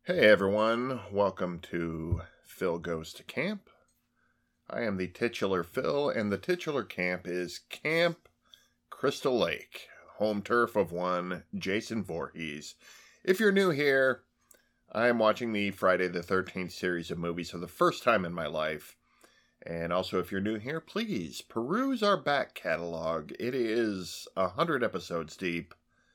Hey everyone, welcome to Phil Goes to Camp. I am the titular Phil, and the titular camp is Camp Crystal Lake, home turf of one Jason Voorhees. If you're new here, I am watching the Friday the 13th series of movies for the first time in my life. And also, if you're new here, please peruse our back catalog. It is 100 episodes deep.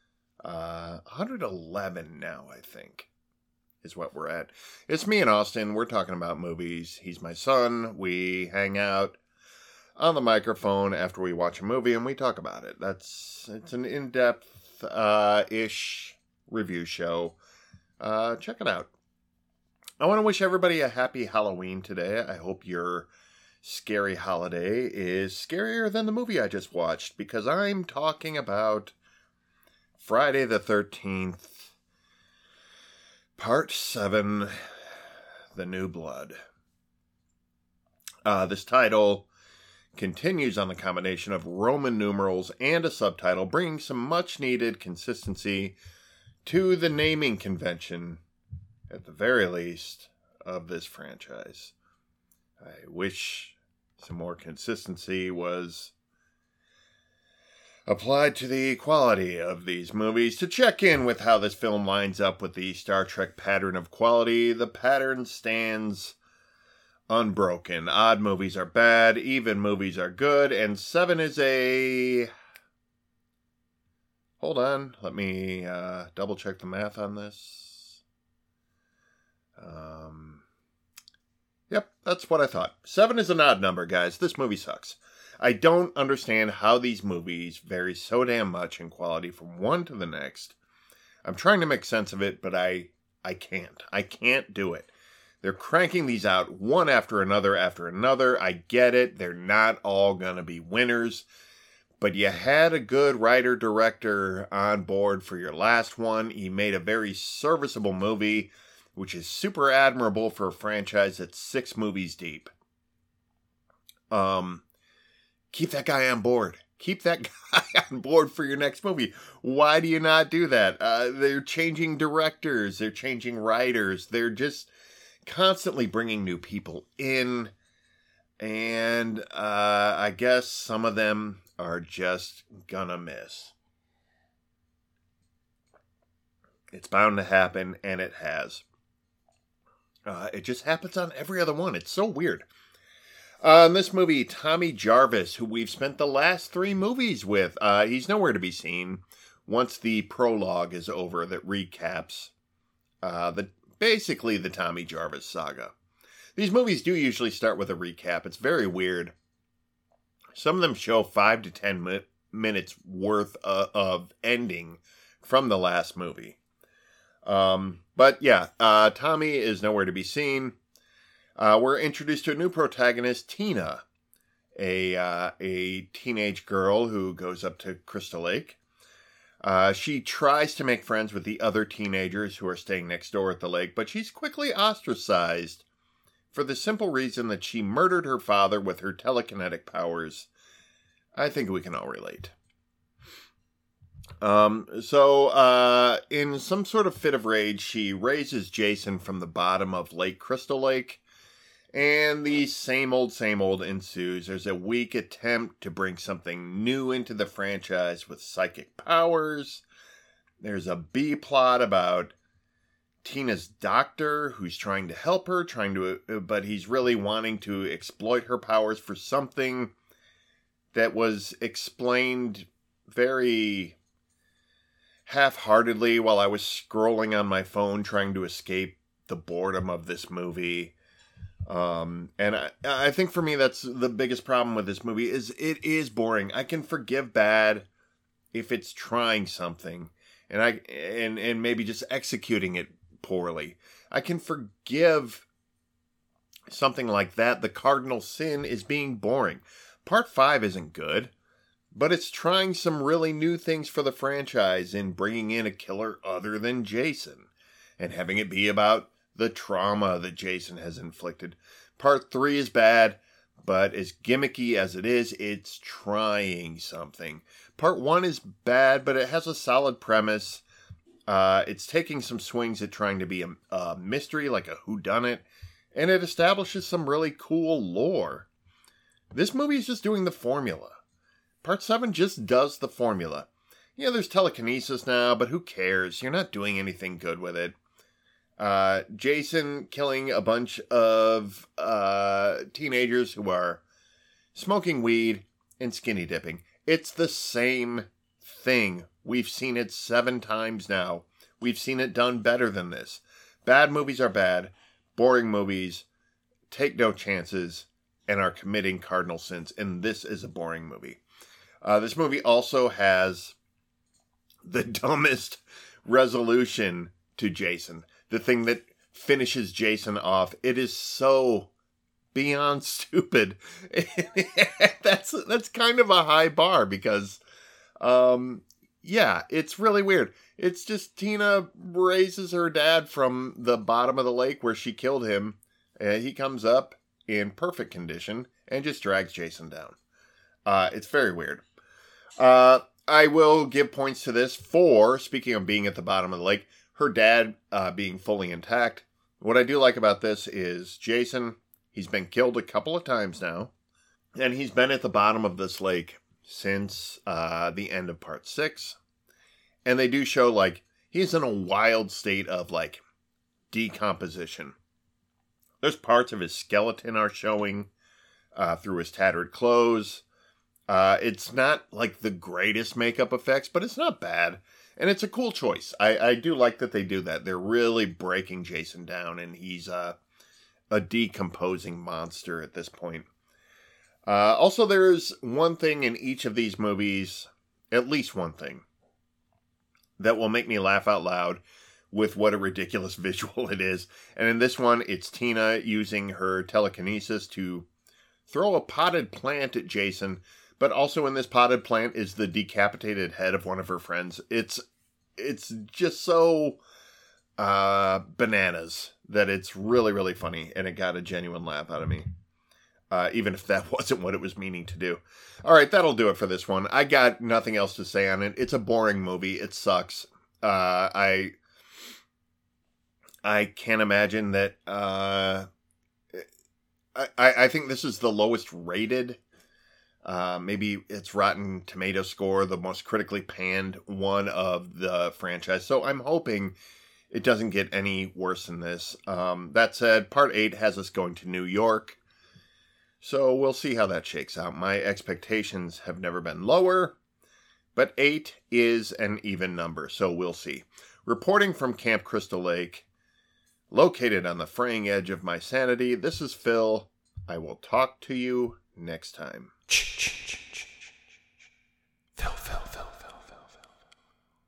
111 now, I think, is what we're at. It's me and Austin. We're talking about movies. He's my son. We hang out on the microphone after we watch a movie and we talk about it. It's an in-depth ish review show. Check it out. I want to wish everybody a happy Halloween today. I hope your scary holiday is scarier than the movie I just watched, because I'm talking about Friday the 13th, Part 7, The New Blood. This title continues on the combination of Roman numerals and a subtitle, bringing some much-needed consistency to the naming convention, at the very least, of this franchise. I wish some more consistency was applied to the quality of these movies. To check in with how this film lines up with the Star Trek pattern of quality, the pattern stands unbroken. Odd movies are bad, even movies are good, and 7 is a... Hold on, let me double check the math on this. Yep, that's what I thought. 7 is an odd number, guys. This movie sucks. I don't understand how these movies vary so damn much in quality from one to the next. I'm trying to make sense of it, but I can't. I can't do it. They're cranking these out one after another after another. I get it. They're not all going to be winners. But you had a good writer-director on board for your last one. He made a very serviceable movie, which is super admirable for a franchise that's 6 movies deep. Keep that guy on board. Keep that guy on board for your next movie. Why do you not do that? They're changing directors. They're changing writers. They're just constantly bringing new people in. And I guess some of them are just gonna miss. It's bound to happen, and it has. It just happens on every other one. It's so weird. In this movie, Tommy Jarvis, who we've spent the last 3 movies with, he's nowhere to be seen once the prologue is over that recaps basically the Tommy Jarvis saga. These movies do usually start with a recap. It's very weird. Some of them show 5 to 10 minutes worth of ending from the last movie. But yeah, Tommy is nowhere to be seen. We're introduced to a new protagonist, Tina, a teenage girl who goes up to Crystal Lake. She tries to make friends with the other teenagers who are staying next door at the lake, but she's quickly ostracized for the simple reason that she murdered her father with her telekinetic powers. I think we can all relate. So in some sort of fit of rage, she raises Jason from the bottom of Lake Crystal Lake, and the same old ensues. There's a weak attempt to bring something new into the franchise with psychic powers. There's a B plot about Tina's doctor who's trying to help her, but he's really wanting to exploit her powers for something that was explained very half-heartedly while I was scrolling on my phone trying to escape the boredom of this movie. And I think for me that's the biggest problem with this movie, is it is boring. I can forgive bad if it's trying something and maybe just executing it poorly. I can forgive something like that. The cardinal sin is being boring. Part 5 isn't good, but it's trying some really new things for the franchise in bringing in a killer other than Jason and having it be about the trauma that Jason has inflicted. Part 3 is bad, but as gimmicky as it is, it's trying something. Part 1 is bad, but it has a solid premise. It's taking some swings at trying to be a mystery, like a whodunit, and it establishes some really cool lore. This movie is just doing the formula. Part 7 just does the formula. Yeah, there's telekinesis now, but who cares? You're not doing anything good with it. Jason killing a bunch of teenagers who are smoking weed and skinny dipping. It's the same thing. We've seen it 7 times now. We've seen it done better than this. Bad movies are bad. Boring movies take no chances and are committing cardinal sins. And this is a boring movie. This movie also has the dumbest resolution to Jason. The thing that finishes Jason off. It is so beyond stupid. That's kind of a high bar because, yeah, it's really weird. It's just Tina raises her dad from the bottom of the lake where she killed him. He comes up in perfect condition and just drags Jason down. It's very weird. I will give points to this for, speaking of being at the bottom of the lake, her dad being fully intact. What I do like about this is Jason, he's been killed a couple of times now, and he's been at the bottom of this lake since the end of part 6. And they do show, like, he's in a wild state of, like, decomposition. There's parts of his skeleton are showing through his tattered clothes. It's not, like, the greatest makeup effects, but it's not bad. And it's a cool choice. I do like that they do that. They're really breaking Jason down, and he's a decomposing monster at this point. Also, there's one thing in each of these movies, at least one thing, that will make me laugh out loud with what a ridiculous visual it is. And in this one, it's Tina using her telekinesis to throw a potted plant at Jason. But also in this potted plant is the decapitated head of one of her friends. It's just so bananas that it's really, really funny. And it got a genuine laugh out of me. Even if that wasn't what it was meaning to do. All right, that'll do it for this one. I got nothing else to say on it. It's a boring movie. It sucks. I can't imagine that. I think this is the lowest rated. Maybe it's Rotten Tomato score, the most critically panned one of the franchise. So I'm hoping it doesn't get any worse than this. That said, Part 8 has us going to New York. So we'll see how that shakes out. My expectations have never been lower, but 8 is an even number, so we'll see. Reporting from Camp Crystal Lake, located on the fraying edge of my sanity, this is Phil. I will talk to you next time.